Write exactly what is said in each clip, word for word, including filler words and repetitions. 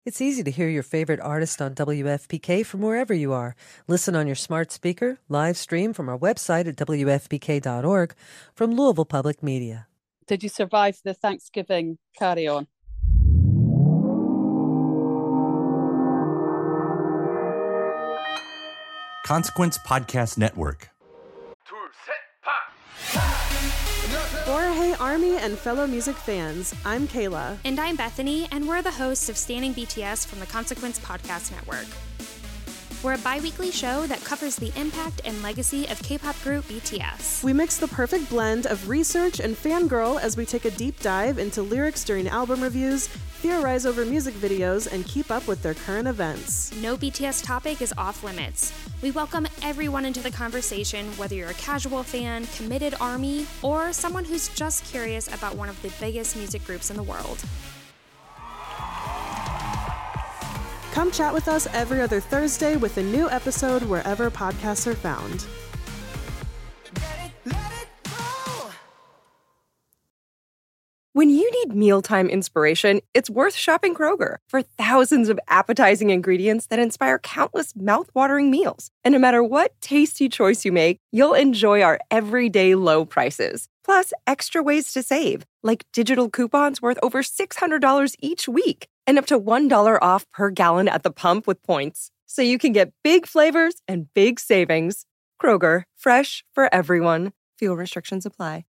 It's easy to hear your favorite artist on W F P K from wherever you are. Listen on your smart speaker, live stream from our website at W F P K dot org from Louisville Public Media. Did you survive the Thanksgiving carry-on? Consequence Podcast Network. Hey Army and fellow music fans, I'm Kayla. And I'm Bethany, and we're the hosts of Standing B T S from the Consequence Podcast Network. We're a bi-weekly show that covers the impact and legacy of K-pop group B T S. We mix the perfect blend of research and fangirl as we take a deep dive into lyrics during album reviews, theorize over music videos, and keep up with their current events. No B T S topic is off limits. We welcome everyone into the conversation, whether you're a casual fan, committed ARMY, or someone who's just curious about one of the biggest music groups in the world. Come chat with us every other Thursday with a new episode wherever podcasts are found. When you need mealtime inspiration, it's worth shopping Kroger for thousands of appetizing ingredients that inspire countless mouthwatering meals. And no matter what tasty choice you make, you'll enjoy our everyday low prices. Plus, extra ways to save, like digital coupons worth over six hundred dollars each week and up to one dollar off per gallon at the pump with points. So you can get big flavors and big savings. Kroger, fresh for everyone. Fuel restrictions apply.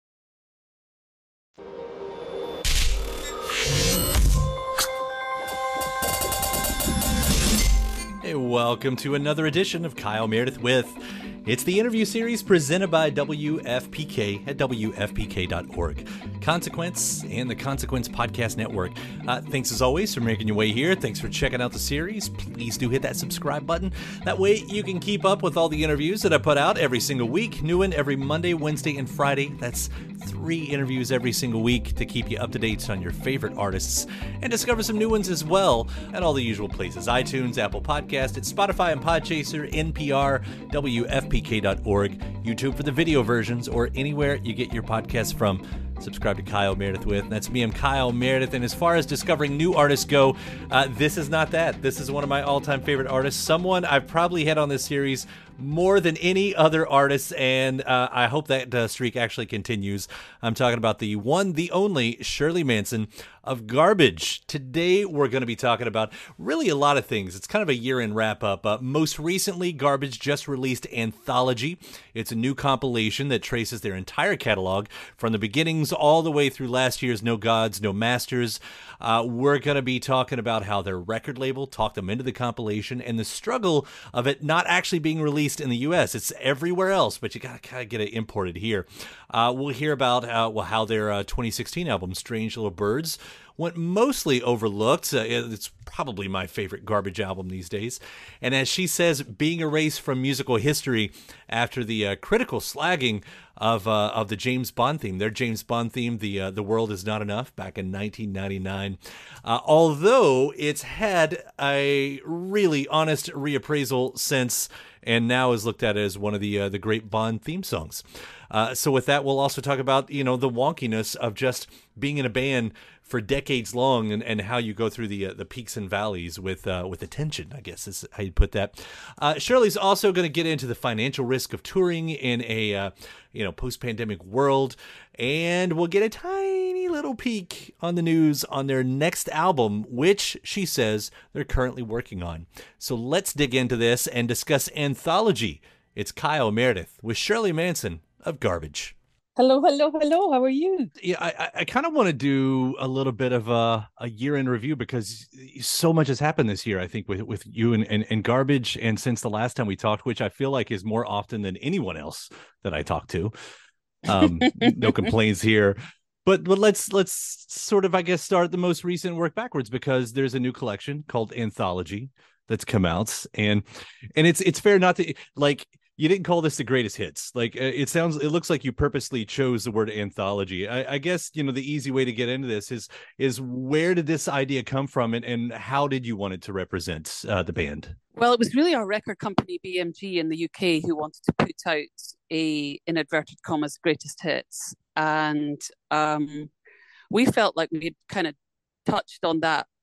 Hey, welcome to another edition of Kyle Meredith With. It's the interview series presented by W F P K at W F P K dot org. Consequence and the Consequence Podcast Network. Uh, thanks as always for making your way here. Thanks for checking out the series. Please do hit that subscribe button. That way you can keep up with all the interviews that I put out every single week. New one every Monday, Wednesday, and Friday. That's three interviews every single week to keep you up to date on your favorite artists and discover some new ones as well at all the usual places: iTunes, Apple Podcast, at Spotify and Podchaser, N P R, W F P K dot org, YouTube for the video versions, or anywhere you get your podcasts from. Subscribe to Kyle Meredith With. That's me, I'm Kyle Meredith. And as far as discovering new artists go, uh, this is not that. This is one of my all-time favorite artists. Someone I've probably had on this series more than any other artist, and uh, I hope that uh, streak actually continues. I'm talking about the one, the only Shirley Manson of Garbage. Today, we're going to be talking about really a lot of things. It's kind of a year-end wrap-up. Uh, most recently, Garbage just released Anthology. It's a new compilation that traces their entire catalog from the beginnings all the way through last year's No Gods, No Masters. Uh, we're going to be talking about how their record label talked them into the compilation and the struggle of it not actually being released in the U S. It's everywhere else, but you got to kind of get it imported here. Uh, we'll hear about uh, well, how their uh, twenty sixteen album, Strange Little Birds, went mostly overlooked. Uh, it's probably my favorite Garbage album these days. And as she says, being erased from musical history after the uh, critical slagging of uh, of the James Bond theme. Their James Bond theme, the uh, The World Is Not Enough, back in nineteen ninety-nine. Uh, although it's had a really honest reappraisal since, and now is looked at as one of the uh, the great Bond theme songs. Uh, so with that, we'll also talk about, you know, the wonkiness of just being in a band for decades long, and, and how you go through the uh, the peaks and valleys with uh, with attention, I guess is how you put that. Uh, Shirley's also going to get into the financial risk of touring in a uh, you know post-pandemic world, and we'll get a tiny little peek on the news on their next album, which she says they're currently working on. So let's dig into this and discuss Anthology. It's Kyle Meredith with Shirley Manson of Garbage. Hello, hello, hello. How are you? Yeah, I, I kind of want to do a little bit of a, a year-end review because so much has happened this year, I think, with, with you and, and, and Garbage, and since the last time we talked, which I feel like is more often than anyone else that I talk to. Um, no complaints here. But but let's let's sort of, I guess, start the most recent work backwards, because there's a new collection called Anthology that's come out, and and it's it's fair not to, like, you didn't call this the greatest hits. Like, it sounds, it looks like you purposely chose the word anthology. I, I guess, you know, the easy way to get into this is, is where did this idea come from, and, and how did you want it to represent uh, the band? Well, it was really our record company, B M G in the U K, who wanted to put out a, in inverted commas, greatest hits. And um, we felt like we'd kind of touched on that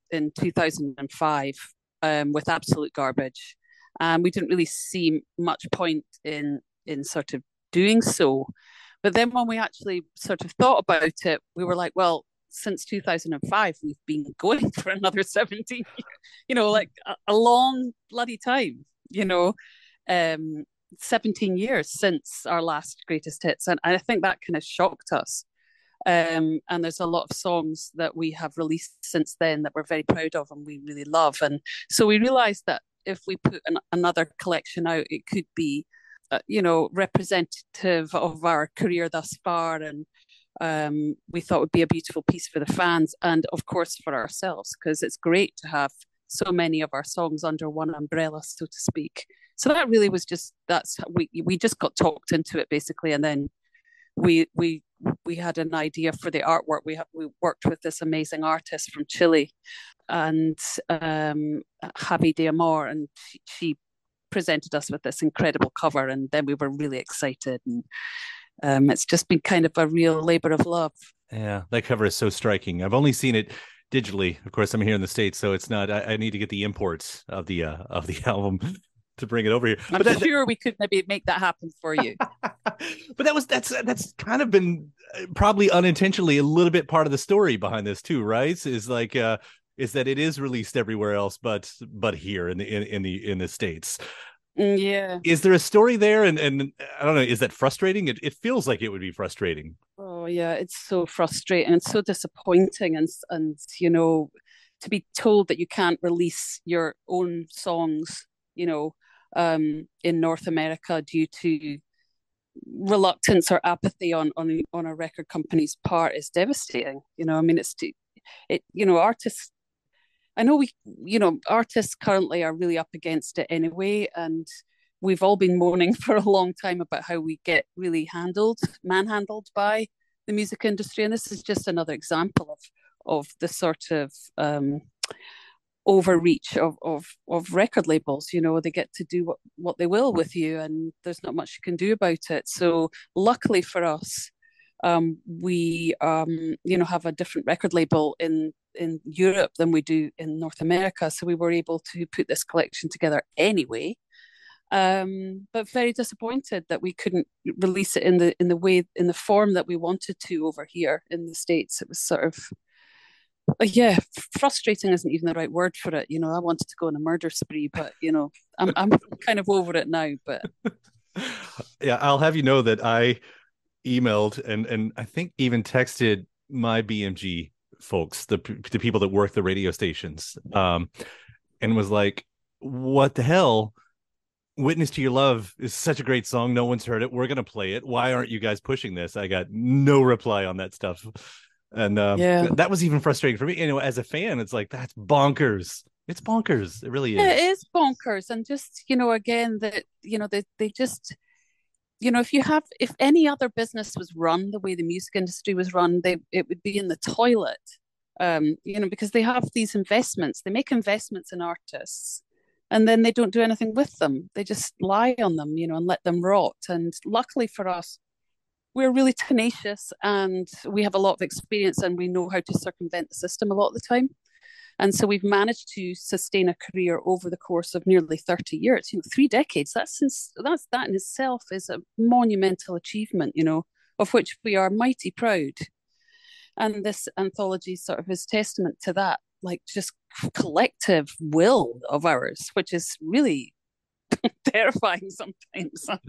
in two thousand five um, with Absolute Garbage, and we didn't really see much point in in sort of doing so. But then when we actually sort of thought about it, we were like, well, since two thousand five, we've been going for another seventeen years, you know, like a, a long bloody time, you know, um, seventeen years since our last greatest hits. And I think that kind of shocked us. Um, and there's a lot of songs that we have released since then that we're very proud of and we really love. And so we realized that if we put an, another collection out, it could be, uh, you know, representative of our career thus far. And um, we thought it would be a beautiful piece for the fans and, of course, for ourselves, because it's great to have so many of our songs under one umbrella, so to speak. So that really was just, that's, we we just got talked into it, basically. And then we we we had an idea for the artwork. We have, we worked with this amazing artist from Chile, and um, Javi de Amor, and she, she presented us with this incredible cover, and then we were really excited. And um, it's just been kind of a real labor of love. Yeah, that cover is so striking. I've only seen it digitally. Of course, I'm here in the States, so it's not. I, I need to get the imports of the uh, of the album to bring it over here. I'm but that, sure we could maybe make that happen for you. But that was that's that's kind of been probably unintentionally a little bit part of the story behind this too, right? Is like uh, is that it is released everywhere else, but but here in the in, in the in the States. Yeah. Is there a story there? And and I don't know. Is that frustrating? It it feels like it would be frustrating. Oh yeah, it's so frustrating and so disappointing, and and you know, to be told that you can't release your own songs, you know, um, in North America due to reluctance or apathy on on on a record company's part is devastating. You know, I mean, it's to, it. You know, artists. I know we, you know, artists currently are really up against it anyway, and we've all been moaning for a long time about how we get really handled, manhandled by the music industry, and this is just another example of of the sort of um, overreach of, of of record labels. You know, they get to do what, what they will with you, and there's not much you can do about it. So luckily for us, um, we um, you know, have a different record label in in Europe than we do in North America. So we were able to put this collection together anyway. Um, but very disappointed that we couldn't release it in the in the way in the form that we wanted to over here in the States. It was sort of uh, yeah, frustrating isn't even the right word for it. You know, I wanted to go on a murder spree, but you know, I'm I'm kind of over it now. But yeah, I'll have you know that I emailed and and I think even texted my B M G folks, the the people that work the radio stations, um, and was like, "What the hell? Witness to Your Love is such a great song. No one's heard it. We're gonna play it. Why aren't you guys pushing this?" I got no reply on that stuff, and um, yeah, that was even frustrating for me. You know, as a fan, it's like that's bonkers. It's bonkers. It really is. Yeah, it is bonkers, and just you know, again, that you know, they they just. You know, if you have, if any other business was run the way the music industry was run, they it would be in the toilet. Um, you know, because they have these investments, they make investments in artists, and then they don't do anything with them. They just lie on them, you know, and let them rot. And luckily for us, we're really tenacious, and we have a lot of experience, and we know how to circumvent the system a lot of the time. And so we've managed to sustain a career over the course of nearly thirty years, you know, three decades. That's, that's that in itself is a monumental achievement, you know, of which we are mighty proud. And this anthology sort of is testament to that, like just collective will of ours, which is really terrifying sometimes.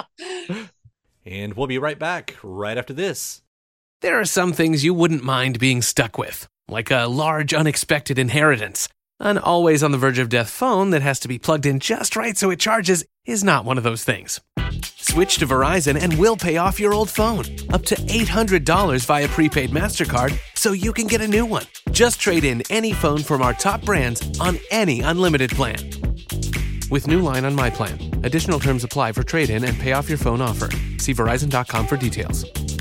And we'll be right back right after this. There are some things you wouldn't mind being stuck with, like a large unexpected inheritance. An always on the verge of death phone that has to be plugged in just right so it charges is not one of those things. Switch to Verizon and we'll pay off your old phone, up to eight hundred dollars via prepaid MasterCard, so you can get a new one. Just trade in any phone from our top brands on any unlimited plan. With new line on My Plan. Additional terms apply for trade-in and pay off your phone offer. See Verizon dot com for details.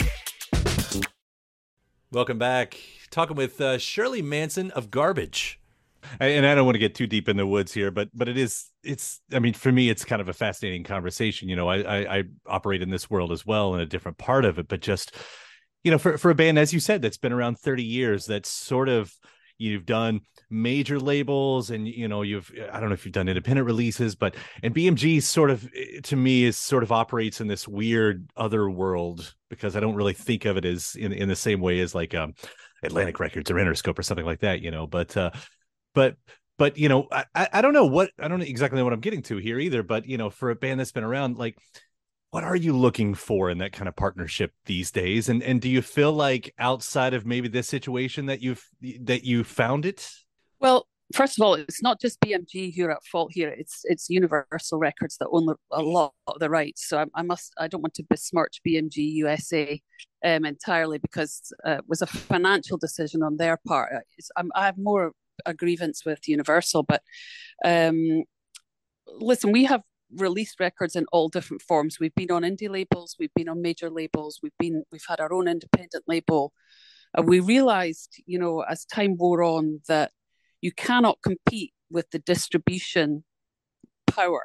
Welcome back. Talking with uh, Shirley Manson of Garbage. And I don't want to get too deep in the woods here, but but it is, it's, I mean, for me, it's kind of a fascinating conversation. You know, I, I, I operate in this world as well, in a different part of it, but just, you know, for, for a band, as you said, that's been around thirty years, that's sort of, you've done major labels, and you know you've I don't know if you've done independent releases, but and B M G sort of, to me, is sort of operates in this weird other world, because I don't really think of it as in, in the same way as like um Atlantic Records or Interscope or something like that, you know. But uh but but you know, I I don't know what I don't exactly know what I'm getting to here either, but you know, for a band that's been around, like, what are you looking for in that kind of partnership these days? And and do you feel like outside of maybe this situation that you've that you found it? Well, first of all, it's not just B M G who are at fault here. It's it's Universal Records that own a lot of the rights. So I, I must I don't want to besmirch B M G U S A um, entirely, because uh, it was a financial decision on their part. It's, I'm, I have more a grievance with Universal, but um, listen, we have released records in all different forms. We've been on indie labels, we've been on major labels, we've been we've had our own independent label, and we realized, you know, as time wore on, that you cannot compete with the distribution power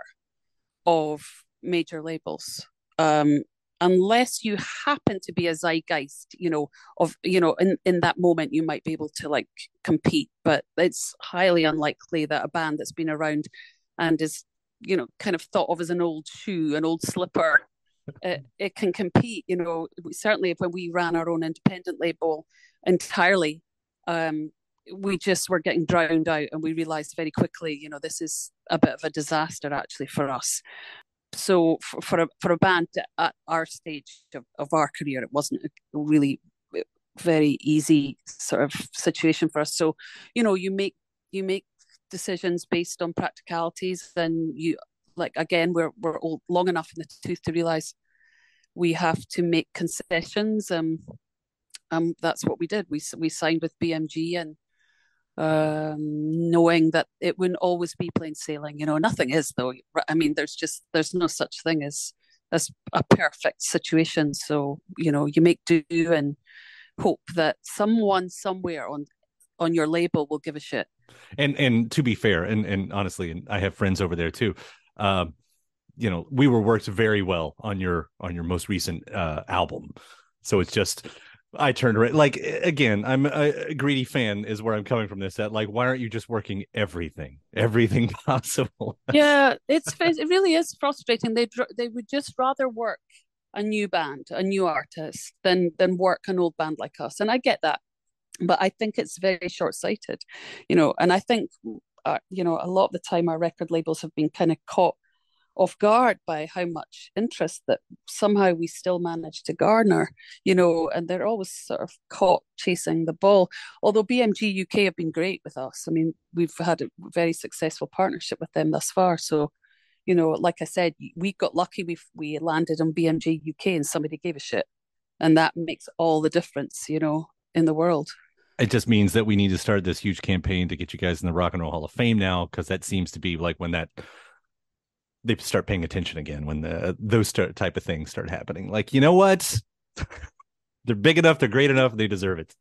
of major labels, um, unless you happen to be a zeitgeist, you know, of, you know, in, in that moment you might be able to like compete, but it's highly unlikely that a band that's been around and is, you know, kind of thought of as an old shoe, an old slipper, it, it can compete. You know, certainly when we ran our own independent label entirely, um, we just were getting drowned out, and we realized very quickly, you know, this is a bit of a disaster actually for us. So for, for a for a band at our stage of, of our career, it wasn't a really very easy sort of situation for us. So, you know, you make you make decisions based on practicalities, and you, like, again, we're we're old, long enough in the tooth to realize we have to make concessions. Um, um, that's what we did. We we signed with B M G, and um, knowing that it wouldn't always be plain sailing. You know, nothing is, though. I mean, there's just there's no such thing as as a perfect situation. So, you know, you make do and hope that someone somewhere on on your label will give a shit. And and to be fair, and and honestly, and I have friends over there too. Uh, you know, we were worked very well on your on your most recent uh, album. So it's just, I turned around, like, again, I'm a, a greedy fan is where I'm coming from this, that like, why aren't you just working everything, everything possible? Yeah, it's it really is frustrating. They they would just rather work a new band, a new artist, than than work an old band like us. And I get that, but I think it's very short-sighted, you know. And I think, uh, you know, a lot of the time our record labels have been kind of caught off guard by how much interest that somehow we still manage to garner, you know, and they're always sort of caught chasing the ball. Although B M G U K have been great with us. I mean, we've had a very successful partnership with them thus far. So, you know, like I said, we got lucky. We we landed on B M G U K and somebody gave a shit, and that makes all the difference, you know, in the world. It just means that we need to start this huge campaign to get you guys in the Rock and Roll Hall of Fame now, because that seems to be like when that they start paying attention again, when the those start, type of things start happening. Like, you know what? They're big enough, they're great enough, they deserve it.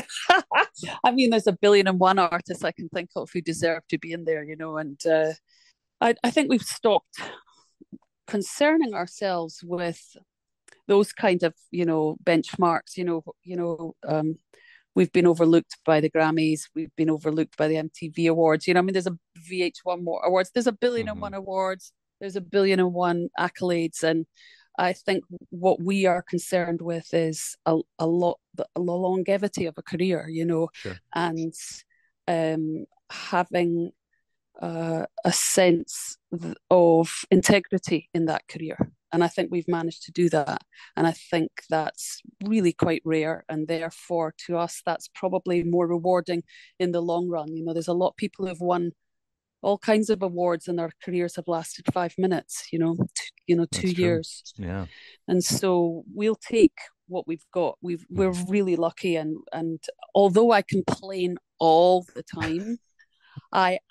I mean, there's a billion and one artists I can think of who deserve to be in there, you know, and uh, I, I think we've stopped concerning ourselves with those kind of, you know, benchmarks. You know, you know, um, we've been overlooked by the Grammys, we've been overlooked by the M T V Awards. You know, I mean, there's a V H one more awards, there's a billion mm-hmm. and one awards, there's a billion and one accolades, and I think what we are concerned with is a, a lot the, the longevity of a career, you know, sure. and um, having uh, a sense of integrity in that career. And I think we've managed to do that. And I think that's really quite rare. And therefore, to us, that's probably more rewarding in the long run. You know, there's a lot of people who've won all kinds of awards and their careers have lasted five minutes, you know, t- you know, two years. Yeah. And so we'll take what we've got. We've, we're really lucky. And, and although I complain all the time, I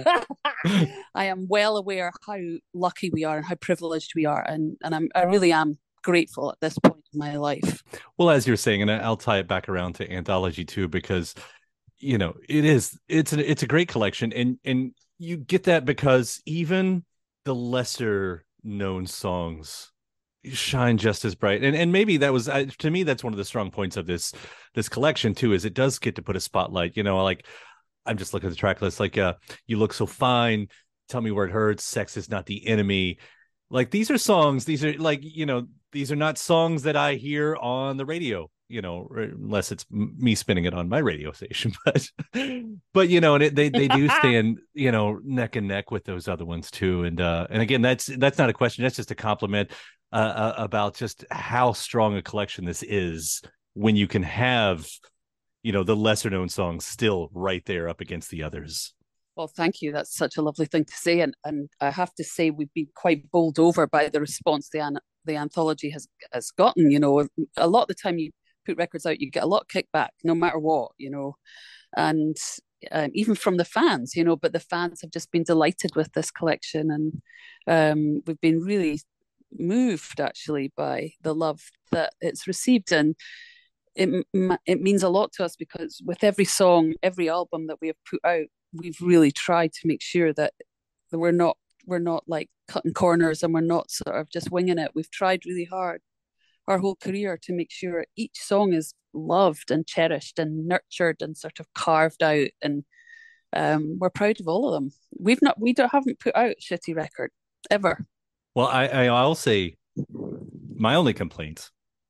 I am well aware how lucky we are and how privileged we are, and and I'm I really am grateful at this point in my life. Well, as you're saying, and I'll tie it back around to Anthology too, because you know it is it's a, it's a great collection, and and you get that because even the lesser known songs shine just as bright, and and maybe that was uh, to me that's one of the strong points of this this collection too, is it does get to put a spotlight, you know, like I'm just looking at the track list, like uh, You Look So Fine, Tell Me Where It Hurts, Sex Is Not the Enemy. Like, these are songs, these are like, you know, these are not songs that I hear on the radio, you know, unless it's me spinning it on my radio station. But, but you know, and it, they they do stand, you know, neck and neck with those other ones too. And uh, and again, that's that's not a question. That's just a compliment uh, uh, about just how strong a collection this is when you can have, you know, the lesser known songs still right there up against the others. Well, thank you. That's such a lovely thing to say. And and I have to say, we've been quite bowled over by the response the an- the anthology has has gotten. You know, a lot of the time you put records out, you get a lot of kickback, no matter what, you know, and um, even from the fans, you know, but the fans have just been delighted with this collection. And um, we've been really moved, actually, by the love that it's received. And it, it means a lot to us, because with every song, every album that we have put out, we've really tried to make sure that we're not we're not like cutting corners, and we're not sort of just winging it. We've tried really hard our whole career to make sure each song is loved and cherished and nurtured and sort of carved out, and um, we're proud of all of them. We've not we don't haven't put out a shitty record ever. Well, I, I I'll say my only complaints.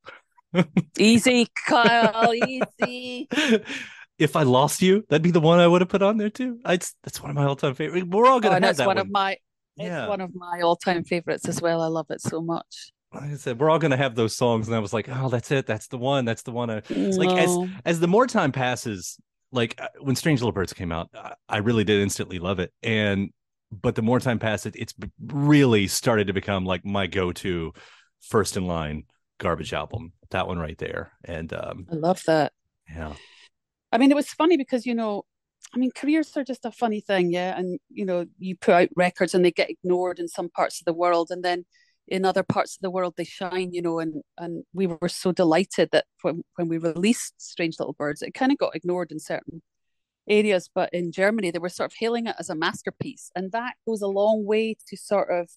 Easy, Kyle, easy. If I Lost You, that'd be the one I would have put on there too. I that's one of my all-time favorites. We're all gonna oh, have that one, one. of my yeah. It's one of my all-time favorites as well. I love it so much. Like I said, we're all gonna have those songs, and I was like, oh, that's it. That's the one. That's the one. I, no. Like as as the more time passes, like when Strange Little Birds came out, I really did instantly love it. And but the more time passed, it, it's really started to become like my go-to first in line garbage album. That one right there. And um, I love that. Yeah. I mean, it was funny because, you know, I mean, careers are just a funny thing, yeah. And, you know, you put out records and they get ignored in some parts of the world, and then in other parts of the world they shine, you know, and, and we were so delighted that when, when we released Strange Little Birds, it kind of got ignored in certain areas. But in Germany, they were sort of hailing it as a masterpiece. And that goes a long way to sort of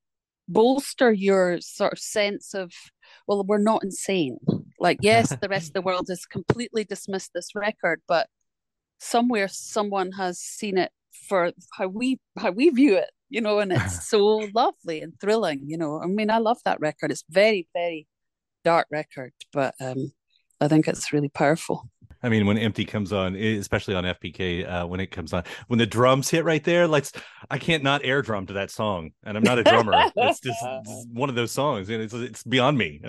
bolster your sort of sense of, well, we're not insane. Like, yes, the rest of the world has completely dismissed this record, but somewhere someone has seen it for how we how we view it, you know, and it's so lovely and thrilling, you know. I mean, I love that record. It's very, very dark record, but um, I think it's really powerful. I mean, when Empty comes on, especially on F P K, uh, when it comes on, when the drums hit right there, like I can't not air drum to that song, and I'm not a drummer. It's just it's one of those songs, and it's it's beyond me.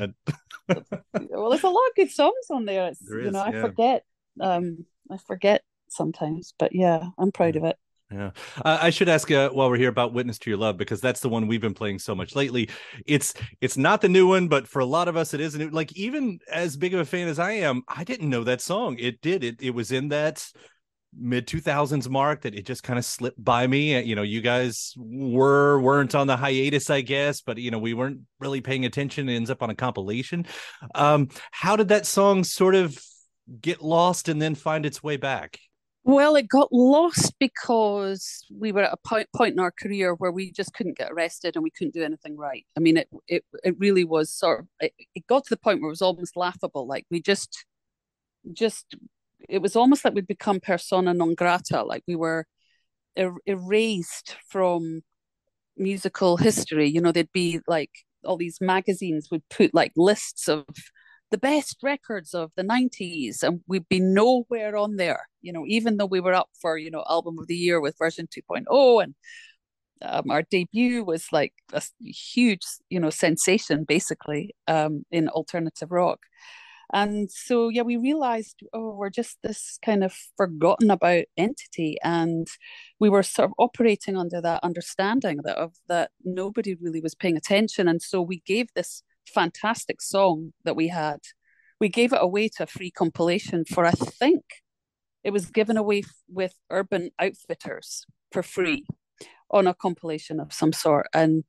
Well, there's a lot of good songs on there. It's, there is, you know, I yeah. forget, um, I forget sometimes, but yeah, I'm proud of it. Yeah, uh, I should ask uh, while we're here about Witness to Your Love, because that's the one we've been playing so much lately. It's it's not the new one, but for a lot of us, it is. And like, even as big of a fan as I am, I didn't know that song. It did. It it was in that mid two thousands mark that it just kind of slipped by me. You know, you guys were weren't on the hiatus, I guess, but you know, we weren't really paying attention. It ends up on a compilation. Um, how did that song sort of get lost and then find its way back? Well, it got lost because we were at a point, point in our career where we just couldn't get arrested and we couldn't do anything right. I mean, it it it really was sort of, it, it got to the point where it was almost laughable. Like we just, just, it was almost like we'd become persona non grata. Like we were er- erased from musical history. You know, there'd be like all these magazines would put like lists of the best records of the nineties, and we'd be nowhere on there, you know, even though we were up for, you know, album of the year with version two point oh, and um, our debut was like a huge, you know, sensation basically um, in alternative rock. And so, yeah, we realized, oh, we're just this kind of forgotten about entity. And we were sort of operating under that understanding that of that nobody really was paying attention. And so we gave this fantastic song that we had, we gave it away to a free compilation for, I think it was given away f- with Urban Outfitters for free on a compilation of some sort. And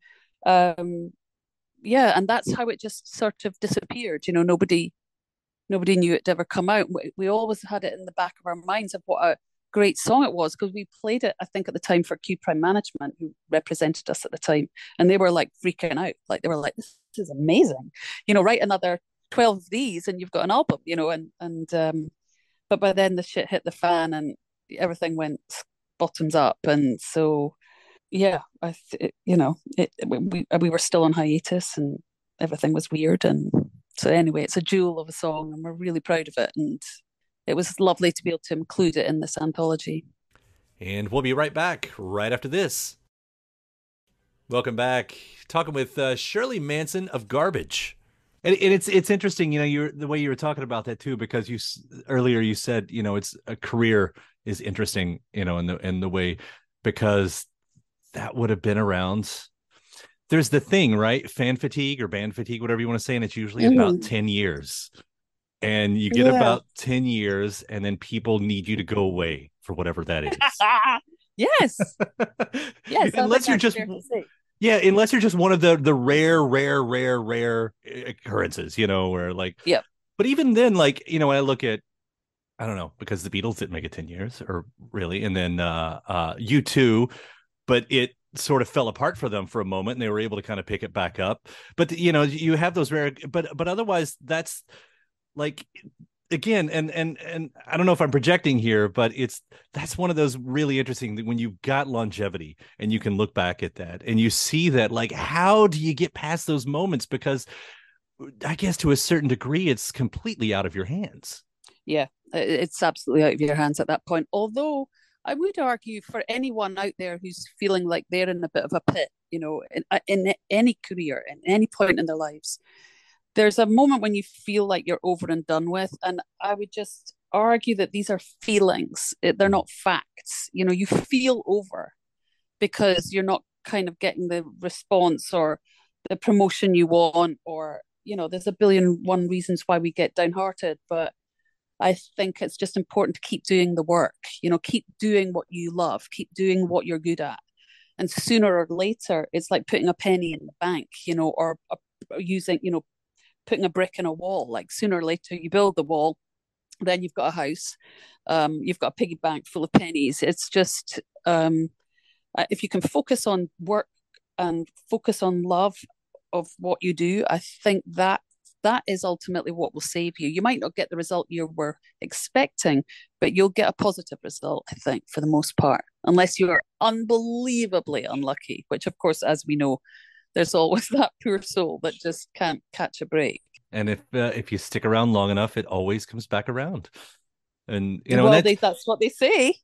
um yeah, and that's how it just sort of disappeared. You know, nobody nobody knew it'd ever come out. We, we always had it in the back of our minds of what a great song it was, because we played it, I think, at the time for Q Prime Management, who represented us at the time, and they were like freaking out. Like they were like, "This is amazing, you know, write another twelve of these, and you've got an album," you know. And and um, but by then the shit hit the fan, and everything went bottoms up. And so, yeah, I th- you know, it, we we were still on hiatus, and everything was weird. And so anyway, it's a jewel of a song, and we're really proud of it. And it was lovely to be able to include it in this anthology. And we'll be right back right after this. Welcome back. Talking with uh, Shirley Manson of Garbage. And, and it's it's interesting, you know, you're the way you were talking about that too, because you earlier you said, you know, it's a career is interesting, you know, in the in the way, because that would have been around. There's the thing, right? Fan fatigue or band fatigue, whatever you want to say, and it's usually mm. about ten years. And you get yeah. about ten years, and then people need you to go away for whatever that is. Yes. Yes. Unless you're just yeah, unless you're just one of the the rare, rare, rare, rare occurrences, you know, where like yeah. But even then, like, you know, when I look at, I don't know, because the Beatles didn't make it ten years, or really, and then uh uh U two, but it sort of fell apart for them for a moment, and they were able to kind of pick it back up. But you know, you have those rare, but but otherwise, that's like, again, and and and I don't know if I'm projecting here, but it's that's one of those really interesting when you've got longevity and you can look back at that and you see that, like, how do you get past those moments? Because I guess to a certain degree, it's completely out of your hands. Yeah, it's absolutely out of your hands at that point. Although I would argue for anyone out there who's feeling like they're in a bit of a pit, you know, in, in any career, in any point in their lives, there's a moment when you feel like you're over and done with. And I would just argue that these are feelings. They're not facts. You know, you feel over because you're not kind of getting the response or the promotion you want, or, you know, there's a billion one reasons why we get downhearted. But I think it's just important to keep doing the work, you know, keep doing what you love, keep doing what you're good at. And sooner or later, it's like putting a penny in the bank, you know, or, or using, you know, putting a brick in a wall. Like sooner or later you build the wall, then you've got a house, um, you've got a piggy bank full of pennies. It's just, um, if you can focus on work and focus on love of what you do, I think that that is ultimately what will save you. You might not get the result you were expecting, but you'll get a positive result, I think, for the most part, unless you're unbelievably unlucky, which of course, as we know, there's always that poor soul that just can't catch a break. And if uh, if you stick around long enough, it always comes back around. And you know, well, that's... They, that's what they say.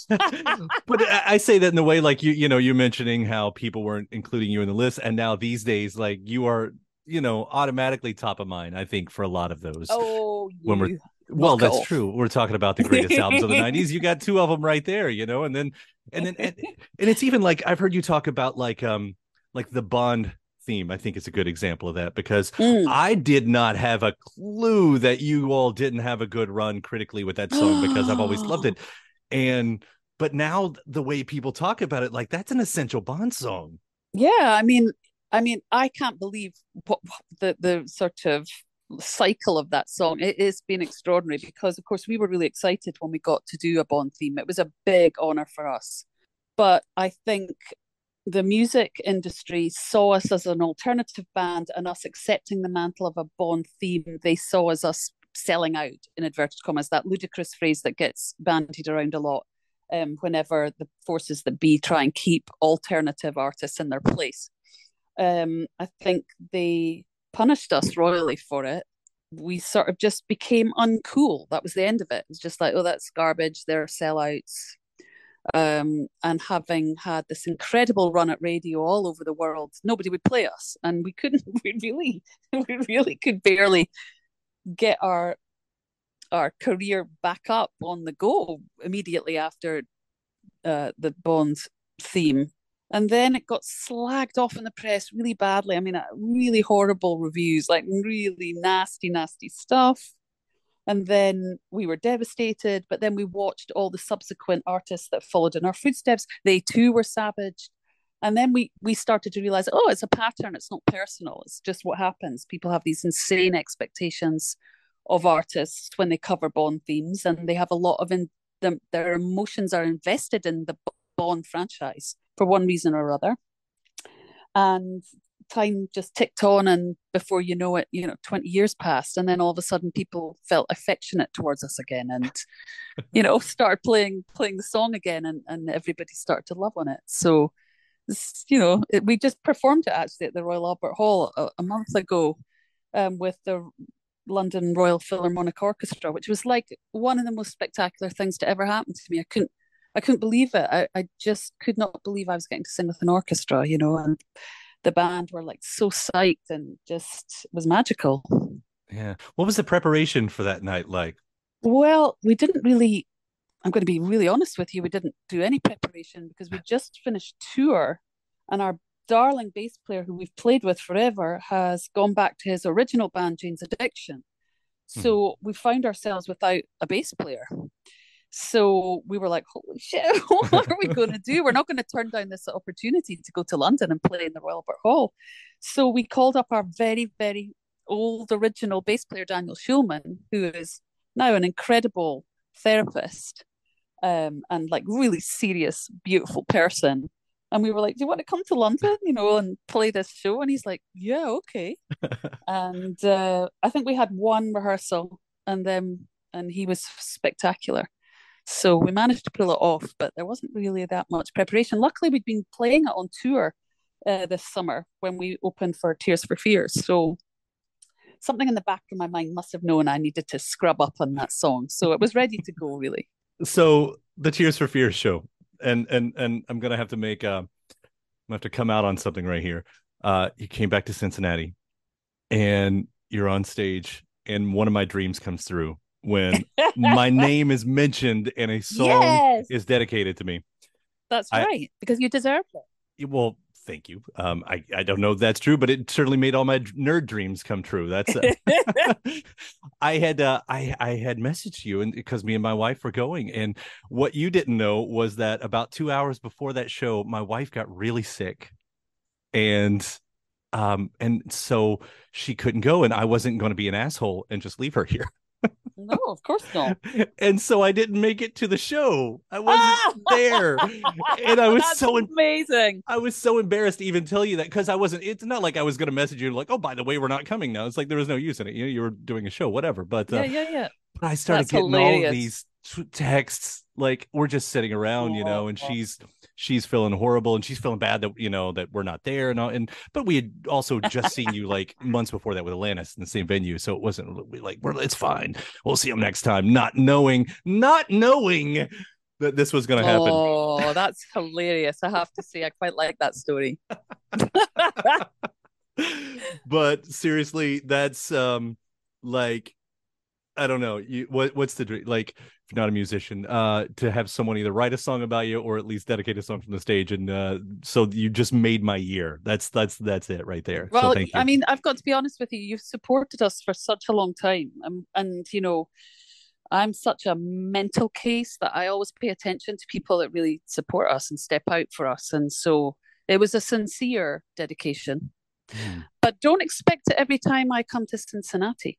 But I say that in the way, like you, you know, you mentioning how people weren't including you in the list, and now these days, like you are, you know, automatically top of mind, I think, for a lot of those. Oh, when we're well, that's off. True. We're talking about the greatest albums of the nineties. You got two of them right there, you know, and then and then and, and it's even like I've heard you talk about like um. like the Bond theme. I think it's a good example of that, because mm. I did not have a clue that you all didn't have a good run critically with that song, because I've always loved it. And, but now the way people talk about it, like that's an essential Bond song. Yeah. I mean, I mean, I can't believe what, what the, the sort of cycle of that song. It has been extraordinary, because of course we were really excited when we got to do a Bond theme. It was a big honor for us. But I think the music industry saw us as an alternative band, and us accepting the mantle of a Bond theme, they saw as us selling out, in inverted commas, that ludicrous phrase that gets bandied around a lot um, whenever the forces that be try and keep alternative artists in their place. Um, I think they punished us royally for it. We sort of just became uncool. That was the end of it. It was just like, oh, that's garbage, they're sellouts. Um, and having had this incredible run at radio all over the world, nobody would play us, and we couldn't. We really, we really could barely get our our career back up on the go immediately after uh, the Bond theme, and then it got slagged off in the press really badly. I mean, really horrible reviews, like really nasty, nasty stuff. And then we were devastated, but then we watched all the subsequent artists that followed in our footsteps. They too were savaged. And then we we started to realize, oh, it's a pattern. It's not personal. It's just what happens. People have these insane expectations of artists when they cover Bond themes, and they have a lot of in them, their emotions are invested in the Bond franchise for one reason or other. And time just ticked on, and before you know it, you know, twenty years passed, and then all of a sudden people felt affectionate towards us again, and you know, started playing playing the song again, and, and everybody started to love on it. So, you know, it, we just performed it actually at the Royal Albert Hall a, a month ago, um, with the London Royal Philharmonic Orchestra, which was like one of the most spectacular things to ever happen to me. I couldn't I couldn't believe it. I, I just could not believe I was getting to sing with an orchestra, you know, and the band were like so psyched, and just, it was magical. Yeah. What was the preparation for that night like? Well, we didn't really, I'm going to be really honest with you, we didn't do any preparation because we just finished tour, and our darling bass player who we've played with forever has gone back to his original band, Jane's Addiction. So mm-hmm. we found ourselves without a bass player. So we were like, holy shit, what are we going to do? We're not going to turn down this opportunity to go to London and play in the Royal Albert Hall. So we called up our very, very old original bass player, Daniel Schulman, who is now an incredible therapist, um, and like really serious, beautiful person. And we were like, do you want to come to London, you know, and play this show? And he's like, yeah, okay. And uh, I think we had one rehearsal, and then, and he was spectacular. So we managed to pull it off, but there wasn't really that much preparation. Luckily, we'd been playing it on tour uh, this summer when we opened for Tears for Fears. So something in the back of my mind must have known I needed to scrub up on that song. So it was ready to go, really. So the Tears for Fears show, and and and I'm gonna have to make uh, I'm gonna have to come out on something right here. Uh, you came back to Cincinnati, and you're on stage, and one of my dreams comes through when my name is mentioned and a song yes. is dedicated to me. That's I, right, because you deserve it. Well, thank you. Um, I, I don't know if that's true, but it certainly made all my nerd dreams come true. That's uh, I had uh, I I had messaged you, and because me and my wife were going, and what you didn't know was that about two hours before that show, my wife got really sick, and um and so she couldn't go, and I wasn't going to be an asshole and just leave her here. No, of course not. And so I didn't make it to the show. I wasn't ah! there. And I was That's so amazing. I was so embarrassed to even tell you that, because I wasn't, it's not like I was going to message you like, oh, by the way, we're not coming now. It's like there was no use in it. You know, you were doing a show, whatever. But uh, yeah, yeah, yeah. But I started That's getting hilarious. all of these t- texts, like we're just sitting around, oh, you know, and oh. she's she's feeling horrible, and she's feeling bad that, you know, that we're not there, and all, and but we had also just seen you like months before that with Alanis in the same venue, so it wasn't we like we're it's fine, we'll see them next time, not knowing not knowing that this was going to happen. Oh, that's hilarious. I have to say, I quite like that story. But seriously, that's um like I don't know. You what what's the dream? Like, if you're not a musician, uh, to have someone either write a song about you or at least dedicate a song from the stage, and uh, so you just made my year. That's that's that's it right there. Well, so thank you. I mean, I've got to be honest with you. You've supported us for such a long time, and and you know, I'm such a mental case that I always pay attention to people that really support us and step out for us, and so it was a sincere dedication. Mm. But don't expect it every time I come to Cincinnati.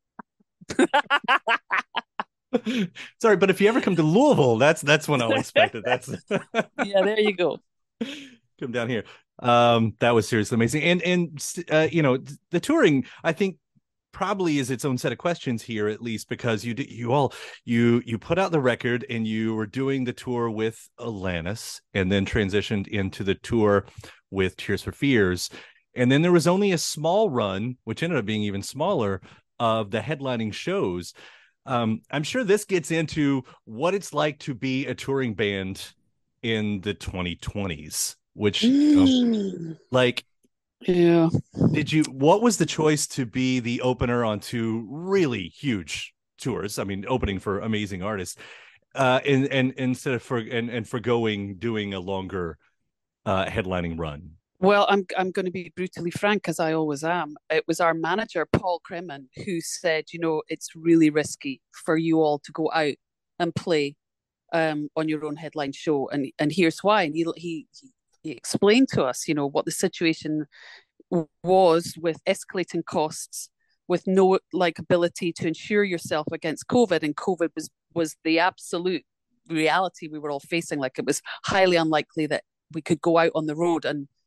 Sorry, but if you ever come to Louisville, that's that's when I'll expect it. That's yeah, there you go. Come down here. Um, that was seriously amazing, and and uh, you know, the touring, I think, probably is its own set of questions here, at least because you you all you you put out the record and you were doing the tour with Alanis, and then transitioned into the tour with Tears for Fears, and then there was only a small run, which ended up being even smaller, of the headlining shows. Um, I'm sure this gets into what it's like to be a touring band in the twenty twenties, which mm. you know, like, yeah. Did you, what was the choice to be the opener on two really huge tours? I mean, opening for amazing artists, uh, and, and instead of for, and, and forgoing doing a longer uh, headlining run? Well, I'm I'm going to be brutally frank, as I always am. It was our manager, Paul Kremen, who said, you know, it's really risky for you all to go out and play um, on your own headline show. And and here's why. And he, he, he explained to us, you know, what the situation was with escalating costs, with no like ability to insure yourself against COVID. And COVID was, was the absolute reality we were all facing. Like, it was highly unlikely that we could go out on the road and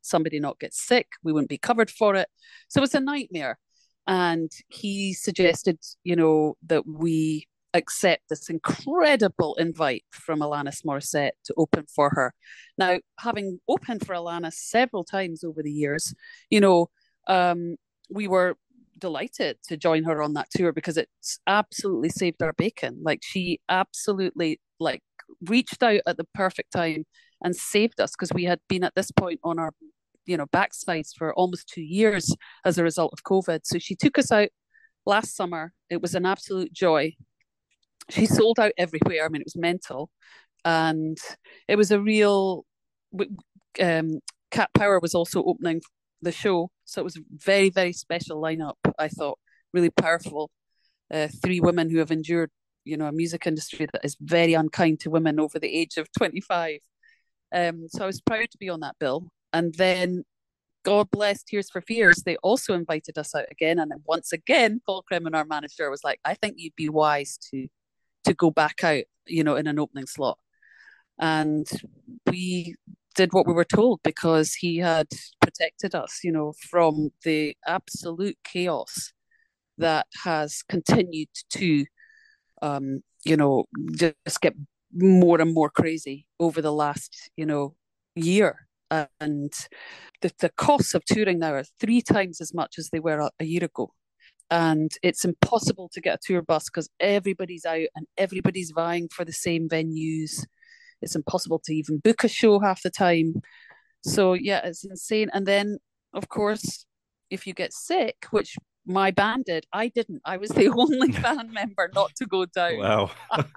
somebody not get sick, we wouldn't be covered for it. So it's a nightmare. And he suggested, you know, that we accept this incredible invite from Alanis Morissette to open for her. Now, having opened for Alanis several times over the years, you know, um, we were delighted to join her on that tour because it's absolutely saved our bacon. Like, she absolutely like reached out at the perfect time and saved us, because we had been at this point on our, you know, backsides for almost two years as a result of COVID. So she took us out last summer. It was an absolute joy. She sold out everywhere. I mean, it was mental. And it was a real, um, Cat Power was also opening the show. So it was a very, very special lineup, I thought, really powerful. Uh, three women who have endured, you know, a music industry that is very unkind to women over the age of twenty-five. Um, so I was proud to be on that bill. And then, God bless Tears for Fears, they also invited us out again. And then once again, Paul Cremen, our manager, was like, I think you'd be wise to to go back out, you know, in an opening slot. And we did what we were told, because he had protected us, you know, from the absolute chaos that has continued to, um, you know, just get more and more crazy over the last, you know, year. And the, the costs of touring now are three times as much as they were a, a year ago. And it's impossible to get a tour bus because everybody's out and everybody's vying for the same venues. It's impossible to even book a show half the time. So yeah, it's insane. And then, of course, if you get sick, which my band did, I didn't. I was the only band member not to go down. Wow.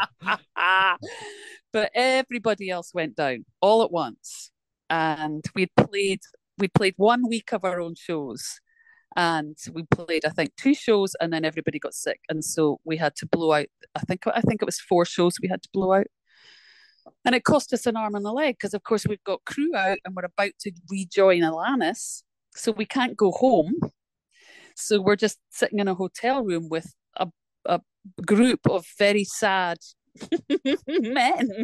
But everybody else went down all at once. And we'd played, we played one week of our own shows. And we played, I think, two shows, and then everybody got sick, and so we had to blow out. I think I think it was four shows we had to blow out, and it cost us an arm and a leg because, of course, we've got crew out, and we're about to rejoin Alanis, so we can't go home. So we're just sitting in a hotel room with a a group of very sad men,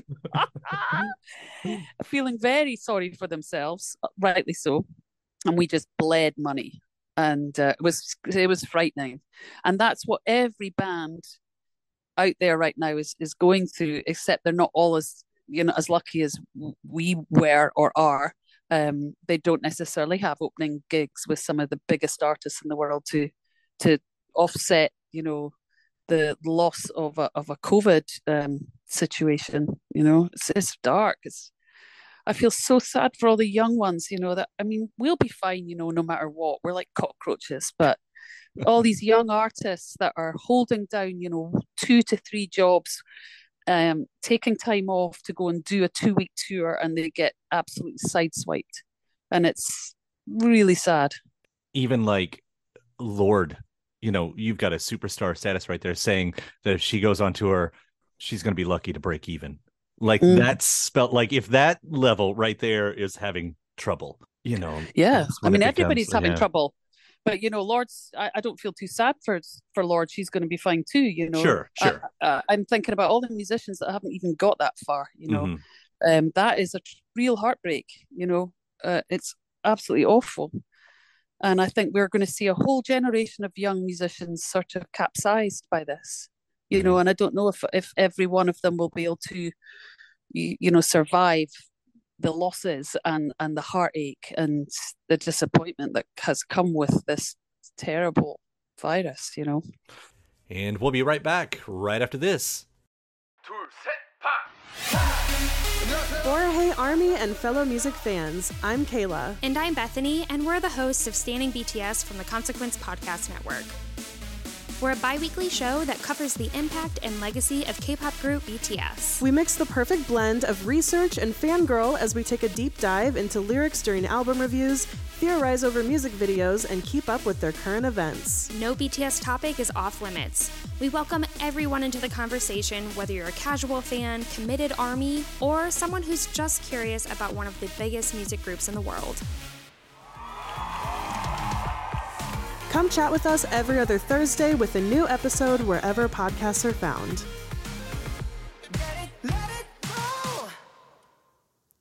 feeling very sorry for themselves, rightly so, and we just bled money. And uh, it was it was frightening, and that's what every band out there right now is is going through. Except they're not all as you know as lucky as we were or are. Um, they don't necessarily have opening gigs with some of the biggest artists in the world to to offset you know the loss of a of a COVID um, situation. You know, it's, it's dark. It's I feel so sad for all the young ones, you know, that, I mean, we'll be fine, you know, no matter what. We're like cockroaches, but all these young artists that are holding down, you know, two to three jobs, um, taking time off to go and do a two week tour, and they get absolutely sideswiped. And it's really sad. Even like Lorde, you know, you've got a superstar status right there, saying that if she goes on tour, she's going to be lucky to break even. Like mm. that's spelled like if that level right there is having trouble, you know. Yeah, I mean, everybody's becomes, having yeah. trouble, but you know, Lorde's. I, I don't feel too sad for for Lorde. She's going to be fine too, you know. Sure, sure. I, uh, I'm thinking about all the musicians that haven't even got that far. You know, mm-hmm. um, that is a real heartbreak. You know, uh, it's absolutely awful, and I think we're going to see a whole generation of young musicians sort of capsized by this. You know, and I don't know if if every one of them will be able to, you, you know, survive the losses and, and the heartache and the disappointment that has come with this terrible virus, you know. And we'll be right back right after this. For Hey Army and fellow music fans, I'm Kayla. And I'm Bethany, and we're the hosts of Standing B T S from the Consequence Podcast Network. We're a bi-weekly show that covers the impact and legacy of K-pop group B T S. We mix the perfect blend of research and fangirl as we take a deep dive into lyrics during album reviews, theorize over music videos, and keep up with their current events. No B T S topic is off limits. We welcome everyone into the conversation, whether you're a casual fan, committed ARMY, or someone who's just curious about one of the biggest music groups in the world. Come chat with us every other Thursday with a new episode wherever podcasts are found.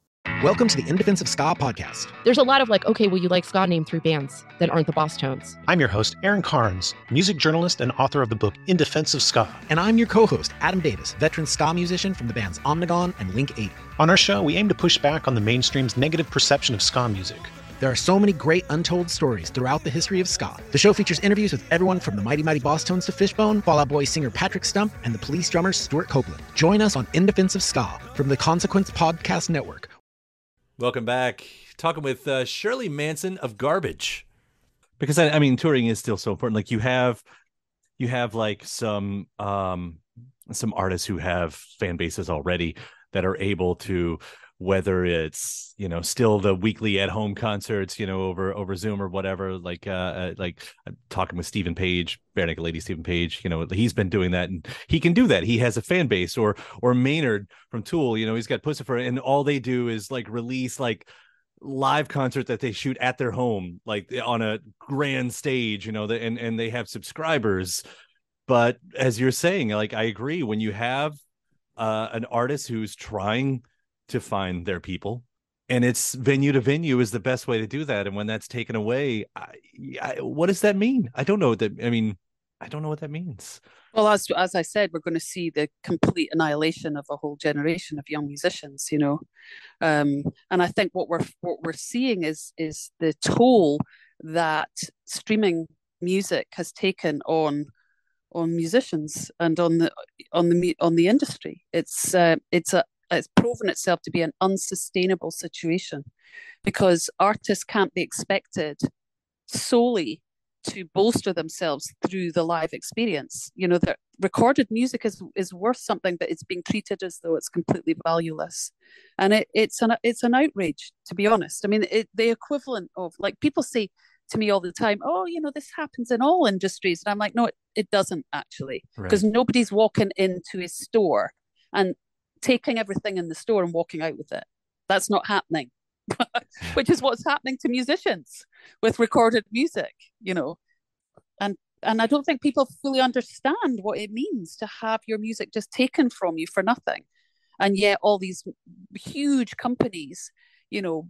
Welcome to the In Defense of Ska podcast. There's a lot of like, okay, well, you like ska, name three bands that aren't the Boss Tones. I'm your host, Aaron Carnes, music journalist and author of the book In Defense of Ska. And I'm your co-host, Adam Davis, veteran ska musician from the bands Omnigone and Link eighty. On our show, we aim to push back on the mainstream's negative perception of ska music. There are so many great untold stories throughout the history of ska. The show features interviews with everyone from the Mighty Mighty Boss Tones to Fishbone, Fall Out Boy singer Patrick Stump, and the Police drummer Stuart Copeland. Join us on In Defense of Ska from the Consequence Podcast Network. Welcome back. Talking with uh, Shirley Manson of Garbage. Because, I, I mean, touring is still so important. Like, you have, you have like some, um, some artists who have fan bases already that are able to, whether it's, you know, still the weekly at home concerts, you know, over over Zoom or whatever, like uh, uh like I'm talking with Stephen Page, Barenaked Lady Stephen Page, you know, he's been doing that and he can do that. He has a fan base. Or or Maynard from Tool, you know, he's got Puscifer, and all they do is like release like live concert that they shoot at their home, like on a grand stage, you know, the, and and they have subscribers. But as you're saying, like, I agree, when you have uh, an artist who's trying to find their people, and it's venue to venue is the best way to do that, and when that's taken away, I, I, what does that mean? I don't know what that I mean I don't know what that means. Well, as as I said, we're going to see the complete annihilation of a whole generation of young musicians, you know, um, and I think what we're what we're seeing is is the toll that streaming music has taken on on musicians and on the on the on the industry. It's uh, it's a it's proven itself to be an unsustainable situation, because artists can't be expected solely to bolster themselves through the live experience. You know, that recorded music is is worth something, but it's being treated as though it's completely valueless, and it, it's an it's an outrage, to be honest. I mean, it, the equivalent of, like, people say to me all the time, oh, you know, this happens in all industries, and I'm like, no, it, it doesn't actually, because right. Nobody's walking into a store and taking everything in the store and walking out with it. That's not happening. Which is what's happening to musicians with recorded music, you know. And and I don't think people fully understand what it means to have your music just taken from you for nothing. And yet all these huge companies, you know,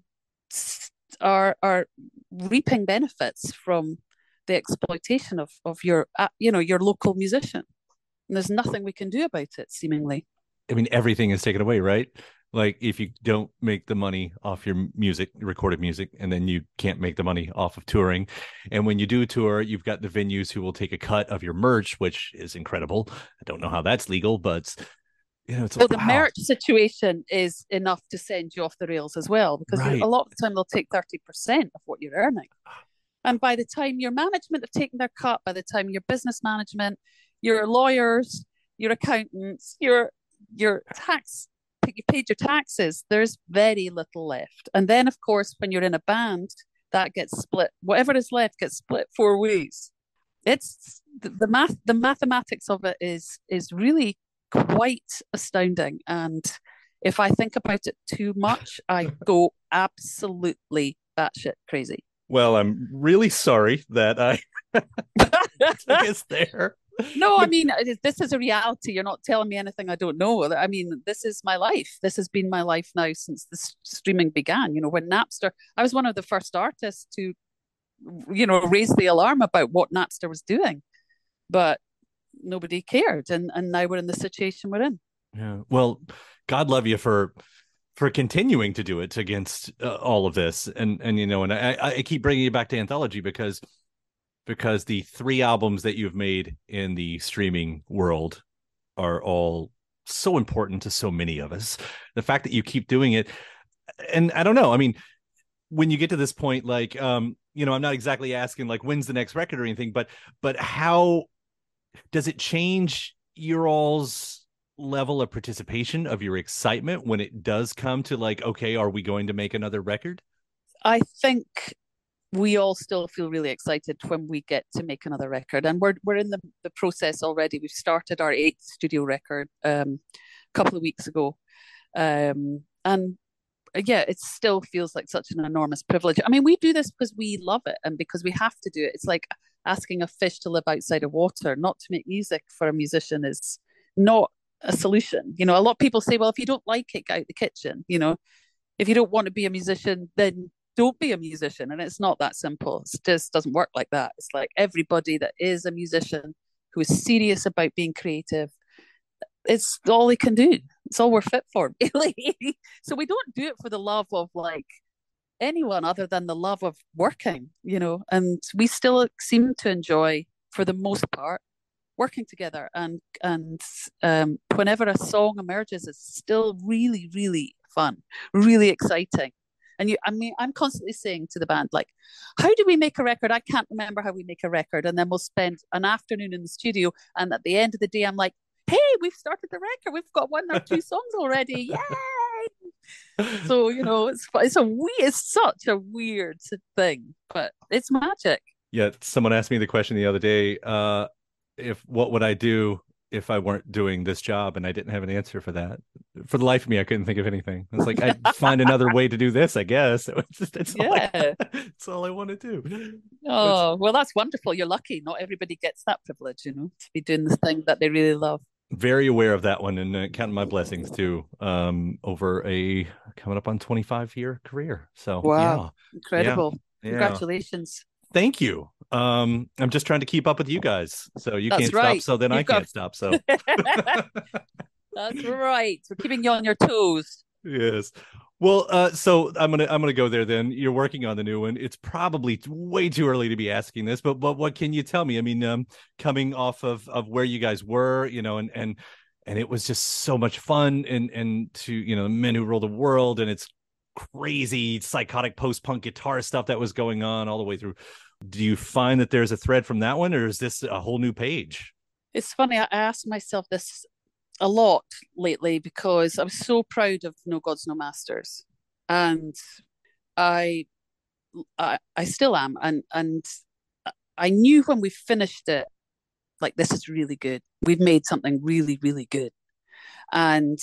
are are reaping benefits from the exploitation of of your uh, you know, your local musician. And there's nothing we can do about it, seemingly. I mean, everything is taken away, right? Like, if you don't make the money off your music, recorded music, and then you can't make the money off of touring. And when you do tour, you've got the venues who will take a cut of your merch, which is incredible. I don't know how that's legal, but, you know, it's well, like, the wow. merch situation is enough to send you off the rails as well, because right. a lot of the time they'll take thirty percent of what you're earning. And by the time your management have taken their cut, by the time your business management, your lawyers, your accountants, your your tax, you paid your taxes, there's very little left. And then, of course, when you're in a band, that gets split. Whatever is left gets split four ways. It's the, the math, the mathematics of it is is really quite astounding. And if I think about it too much, I go absolutely batshit crazy. Well, I'm really sorry that I took us there. No, I mean, this is a reality. You're not telling me anything I don't know. I mean, this is my life. This has been my life now since the streaming began. You know, when Napster, I was one of the first artists to, you know, raise the alarm about what Napster was doing, but nobody cared. And, and now we're in the situation we're in. Yeah. Well, God love you for for continuing to do it against uh, all of this. And, and you know, and I, I keep bringing you back to Anthology because because the three albums that you've made in the streaming world are all so important to so many of us. The fact that you keep doing it, and I don't know, I mean, when you get to this point, like, um, you know, I'm not exactly asking like, when's the next record or anything, but, but how does it change your all's level of participation, of your excitement when it does come to like, okay, are we going to make another record? I think we all still feel really excited when we get to make another record, and we're we're in the, the process already. We've started our eighth studio record um, a couple of weeks ago, um, and yeah, it still feels like such an enormous privilege. I mean, we do this because we love it and because we have to do it. It's like asking a fish to live outside of water. Not to make music for a musician is not a solution. You know, a lot of people say, well, if you don't like it, get out the kitchen, you know. if you don't want to be a musician, then don't be a musician. And it's not that simple. It just doesn't work like that. It's like everybody that is a musician who is serious about being creative, it's all they can do. It's all we're fit for, really. So we don't do it for the love of like anyone other than the love of working, you know, and we still seem to enjoy, for the most part, working together. And and um, whenever a song emerges, it's still really, really fun, really exciting. And you, I mean, I'm constantly saying to the band, like, how do we make a record? I can't remember how we make a record. And then we'll spend an afternoon in the studio. And at the end of the day, I'm like, hey, we've started the record. We've got one or two songs already. Yay! So, you know, it's it's a weird, it's such a weird thing, but it's magic. Yeah. Someone asked me the question the other day, uh, if what would I do if I weren't doing this job? And I didn't have an answer for that. For the life of me, I couldn't think of anything. I was like, I'd find another way to do this, I guess. It was just, it's all Yeah. I, it's all I want to do. Oh, well, that's wonderful. You're lucky. Not everybody gets that privilege, you know, to be doing the thing that they really love. Very aware of that one, and uh, counting my blessings too, um, over a coming up on twenty-five year career. So Wow. yeah, Incredible. Yeah. Congratulations. Thank you. Um, I'm just trying to keep up with you guys. So you That's can't right. stop. So then You've I got- can't stop. So That's right. We're keeping you on your toes. yes. Well, uh, so I'm gonna I'm gonna go there. Then you're working on the new one. It's probably way too early to be asking this, but but what can you tell me? I mean, um, coming off of of where you guys were, you know, and and and it was just so much fun, and and to you know, Men Who Rule the World, and it's crazy psychotic post punk guitar stuff that was going on all the way through. Do you find that there's a thread from that one, or is this a whole new page? It's funny. I asked myself this a lot lately because I was so proud of No Gods, No Masters, and I, I, I still am, and and I knew when we finished it, like, this is really good. We've made something really, really good, and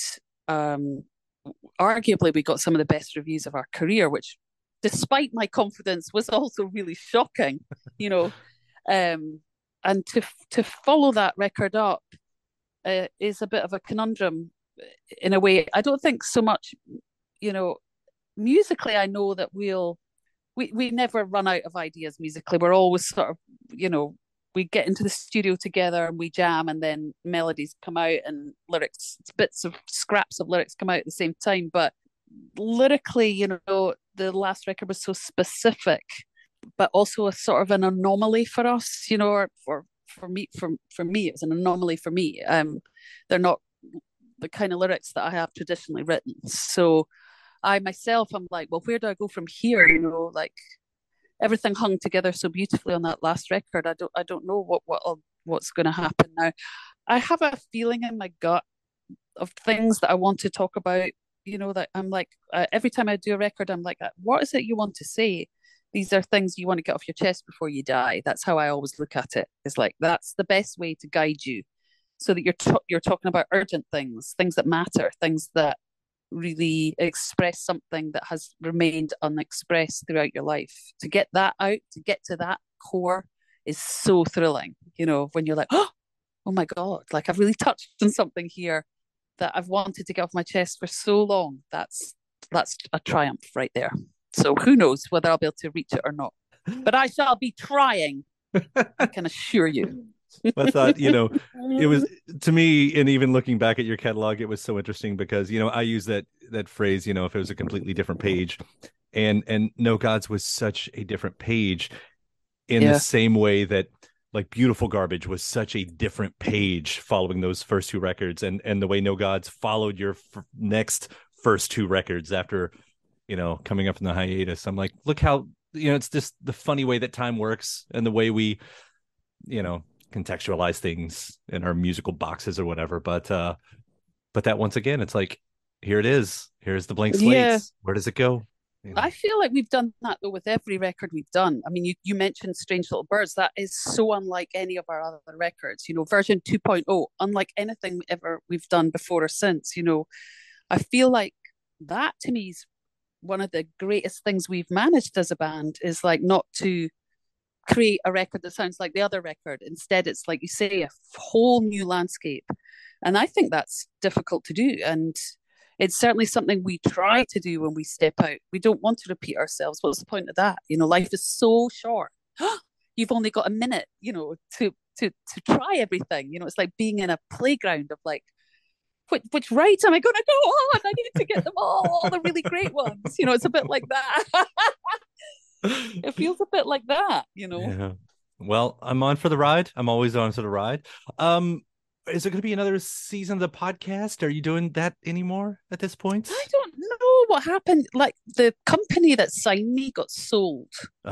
um, arguably we got some of the best reviews of our career, which, despite my confidence, was also really shocking, you know. Um, and to to follow that record up uh, is a bit of a conundrum in a way. I don't think so much, you know, musically. I know that we'll we we never run out of ideas musically. We're always sort of, you know, we get into the studio together and we jam, and then melodies come out and lyrics, bits of scraps of lyrics come out at the same time. But lyrically, you know, the last record was so specific, but also a sort of an anomaly for us, you know, or for for me for for me it was an anomaly for me. Um, they're not the kind of lyrics that I have traditionally written. So I myself, I'm like, well, where do I go from here? You know, like, everything hung together so beautifully on that last record. I don't I don't know what what what's going to happen now. I have a feeling in my gut of things that I want to talk about. You know, that I'm like, uh, every time I do a record, I'm like, what is it you want to say? These are things you want to get off your chest before you die. That's how I always look at it. It's like, that's the best way to guide you, so that you're t- you're talking about urgent things, things that matter, things that really express something that has remained unexpressed throughout your life. To get that out, to get to that core, is so thrilling. You know, when you're like, oh, oh my God, like, I've really touched on something here that I've wanted to get off my chest for so long. That's that's a triumph right there. So who knows whether I'll be able to reach it or not. But I shall be trying, I can assure you. I thought, you know, it was, to me, and even looking back at your catalog, it was so interesting because, you know, I use that that phrase, you know, if it was a completely different page, and and No Gods was such a different page, in Yeah. the same way that, like, Beautiful Garbage was such a different page following those first two records, and and the way No Gods followed your f- next first two records after, you know, coming up in the hiatus. I'm like, look how, you know, it's just the funny way that time works, and the way we, you know, contextualize things in our musical boxes or whatever. But uh but that, once again, it's like, here it is, here's the blank slates. Yeah. Where does it go? You know? I feel like we've done that though with every record we've done. I mean, you, you mentioned Strange Little Birds. That is so unlike any of our other records. You know, version two point oh, unlike anything ever we've done before or since. You know, I feel like that, to me, is one of the greatest things we've managed as a band, is like, not to create a record that sounds like the other record. Instead, it's like you say, a whole new landscape. And I think that's difficult to do. And it's certainly something we try to do when we step out. We don't want to repeat ourselves. What's the point of that? You know, life is so short. You've only got a minute, you know, to to to try everything. You know, it's like being in a playground of like, which, which rides am I going to go on? I need to get them all, all the really great ones. You know, it's a bit like that. It feels a bit like that, you know. Yeah. Well, I'm on for the ride. I'm always on for the ride. Um, is there going to be another season of the podcast? Are you doing that anymore at this point? I don't know what happened. Like the company that signed me got sold.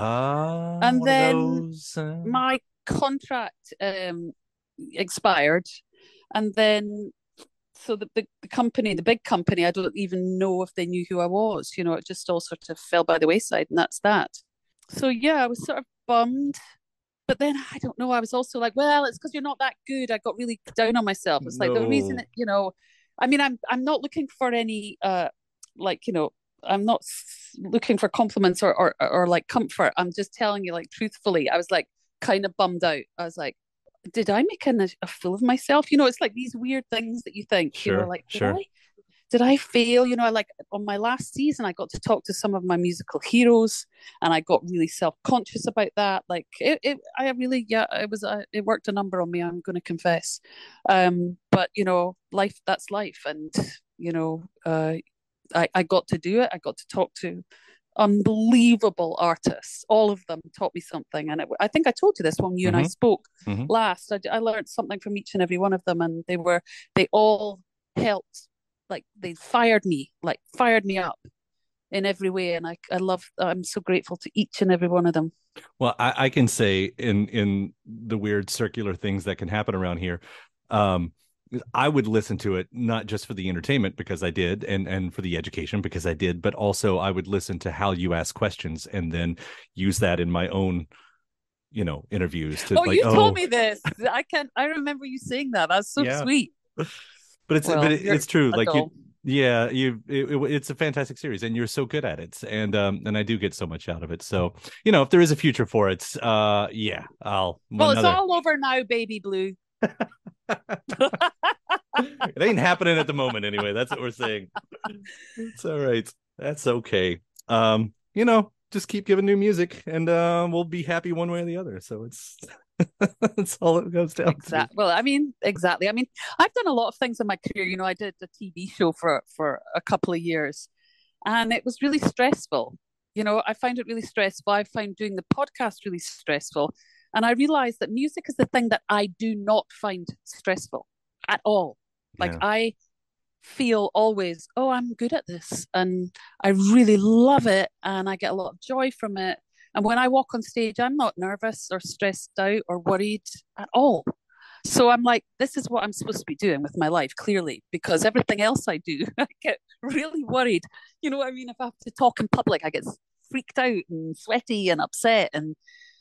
Ah, uh, and then those, uh... my contract um, expired. And then, so the, the, the company, the big company, I don't even know if they knew who I was. You know, it just all sort of fell by the wayside, and that's that. So, yeah, I was sort of bummed. But then, I don't know, I was also like, well, it's because you're not that good. I got really down on myself. It's no. like the reason, that, you know, I mean, I'm I'm not looking for any, uh, like, you know, I'm not looking for compliments or, or, or like comfort. I'm just telling you, like, truthfully, I was like kind of bummed out. I was like, did I make a, a fool of myself? You know, it's like these weird things that you think, sure, you know, like, did sure. I, did I fail? You know, I like on my last season, I got to talk to some of my musical heroes, and I got really self-conscious about that. Like it, it I really, yeah, it was, uh, it worked a number on me. I'm going to confess. Um, but you know, life, that's life. And, you know, uh, I, I got to do it. I got to talk to unbelievable artists. All of them taught me something. And it, I think I told you this when you mm-hmm. and I spoke mm-hmm. last. I, I learned something from each and every one of them, and they were, they all helped. Like they fired me, like fired me up in every way. And I, I love, I'm so grateful to each and every one of them. Well, I, I can say in, in the weird circular things that can happen around here, um, I would listen to it, not just for the entertainment because I did, and, and for the education because I did, but also I would listen to how you ask questions and then use that in my own, you know, interviews. To oh, like, you oh. told me this. I can't, I remember you saying that. That's so yeah. sweet. But it's well, but it, it's true. Like you, adult. yeah, you it, it, it's a fantastic series, and you're so good at it, and um and I do get so much out of it. So you know, if there is a future for it, uh, yeah, I'll. Well, another... it's all over now, baby blue. It ain't happening at the moment, anyway. That's what we're saying. It's all right. That's okay. Um, you know, just keep giving new music, and uh, we'll be happy one way or the other. So it's. That's all it goes down exactly. to. Well, I mean, exactly. I mean, I've done a lot of things in my career. You know, I did a T V show for for a couple of years, and it was really stressful. You know, I find it really stressful. I find doing the podcast really stressful, and I realized that music is the thing that I do not find stressful at all. Like yeah. I feel always, oh, I'm good at this, and I really love it, and I get a lot of joy from it. And when I walk on stage, I'm not nervous or stressed out or worried at all. So I'm like, this is what I'm supposed to be doing with my life, clearly, because everything else I do, I get really worried. You know what I mean? If I have to talk in public, I get freaked out and sweaty and upset. And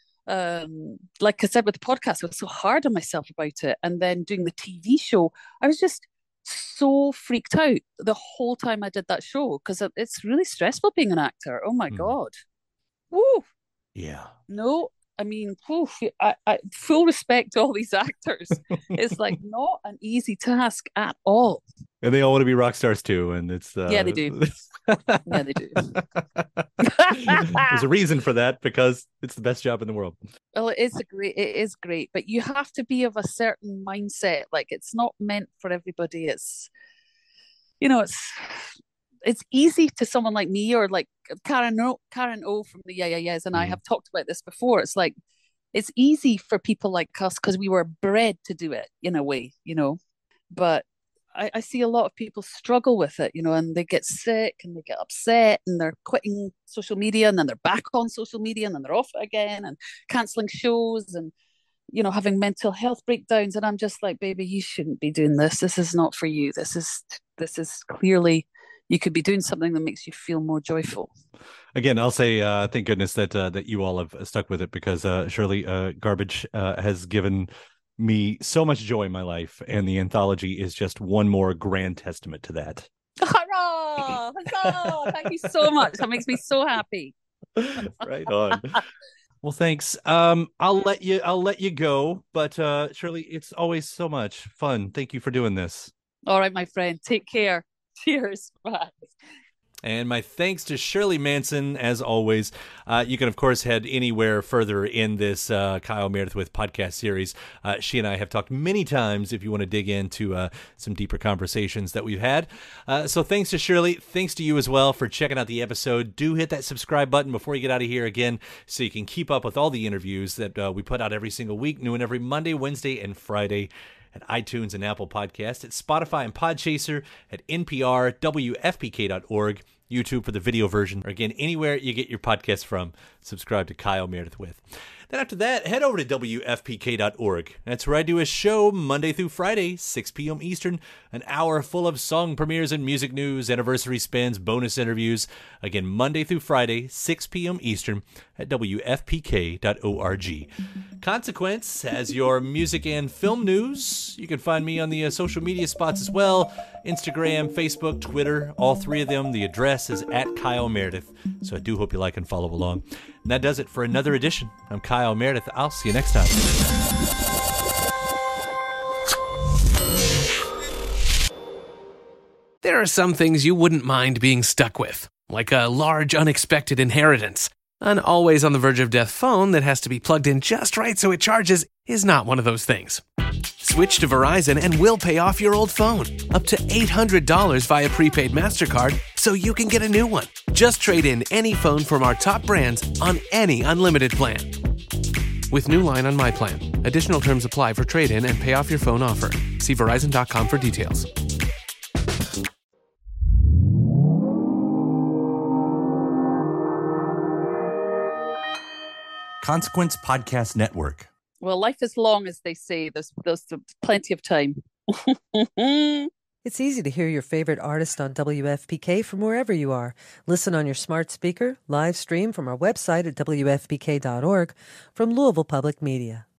um, like I said with the podcast, I was so hard on myself about it. And then doing the T V show, I was just so freaked out the whole time I did that show, because it's really stressful being an actor. Oh my mm. God. Woo. Yeah. No, I mean, whew, I, I, full respect to all these actors. It's like not an easy task at all. And they all want to be rock stars too. And it's uh... yeah, they do. yeah, they do. There's a reason for that, because it's the best job in the world. Well, it is a great. It is great, but you have to be of a certain mindset. Like it's not meant for everybody. It's, you know, it's. It's easy to someone like me or like Karen O, Karen O from the Yeah Yeah Yeahs, and mm. I have talked about this before. It's like it's easy for people like us because we were bred to do it in a way, you know. But I, I see a lot of people struggle with it, you know, and they get sick and they get upset and they're quitting social media, and then they're back on social media, and then they're off again and cancelling shows and, you know, having mental health breakdowns. And I'm just like, baby, you shouldn't be doing this. This is not for you. This is this is clearly. You could be doing something that makes you feel more joyful. Again, I'll say uh, thank goodness that uh, that you all have stuck with it, because uh, Shirley, uh, Garbage uh, has given me so much joy in my life, and the anthology is just one more grand testament to that. Hurrah! Huzzah! Thank you so much. That makes me so happy. Right on. Well, thanks. Um, I'll let you. I'll let you go. But uh, Shirley, it's always so much fun. Thank you for doing this. All right, my friend. Take care. Cheers. Bye. And my thanks to Shirley Manson, as always. Uh, you can, of course, head anywhere further in this uh, Kyle Meredith with podcast series. Uh, she and I have talked many times if you want to dig into uh, some deeper conversations that we've had. Uh, so thanks to Shirley. Thanks to you as well for checking out the episode. Do hit that subscribe button before you get out of here again so you can keep up with all the interviews that uh, we put out every single week, new and every Monday, Wednesday, and Friday. At iTunes and Apple Podcasts, at Spotify and Podchaser, at N P R, W F P K dot org, YouTube for the video version, or again, anywhere you get your podcasts from, subscribe to Kyle Meredith with. Then after that, head over to W F P K dot org. That's where I do a show Monday through Friday, six p.m. Eastern, an hour full of song premieres and music news, anniversary spins, bonus interviews. Again, Monday through Friday, six p.m. Eastern at W F P K dot org. Consequence has your music and film news. You can find me on the uh, social media spots as well. Instagram, Facebook, Twitter, all three of them. The address is at Kyle Meredith. So I do hope you like and follow along. And that does it for another edition. I'm Kyle Meredith. I'll see you next time. There are some things you wouldn't mind being stuck with, like a large unexpected inheritance. An always on the verge of death phone that has to be plugged in just right so it charges is not one of those things. Switch to Verizon and we'll pay off your old phone, up to eight hundred dollars via prepaid MasterCard, so you can get a new one. Just trade in any phone from our top brands on any unlimited plan. With new line on My Plan. Additional terms apply for trade-in and pay off your phone offer. See Verizon dot com for details. Consequence Podcast Network. Well, life is long, as they say. There's, there's plenty of time. It's easy to hear your favorite artist on W F P K from wherever you are. Listen on your smart speaker, live stream from our website at W F P K dot org, from Louisville Public Media.